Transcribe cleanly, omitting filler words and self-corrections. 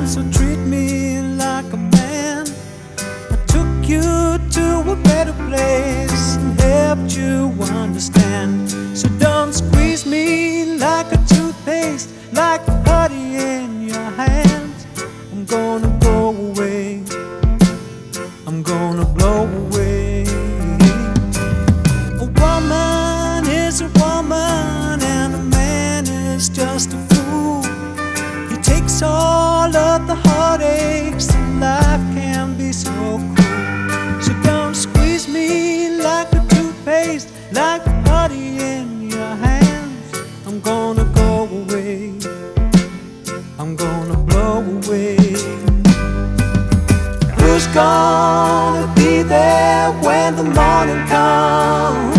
So treat me like a man. I took you to a better place and helped you understand. So don't squeeze me like a toothpaste, like honey in your hand. I'm gonna go away, I'm gonna blow away. A woman is a woman and a man is just a fool. He takes all of the heartaches and life can be so cruel. So don't squeeze me like a toothpaste, like honey in your hands. I'm gonna go away, I'm gonna blow away. Who's gonna be there when the morning comes?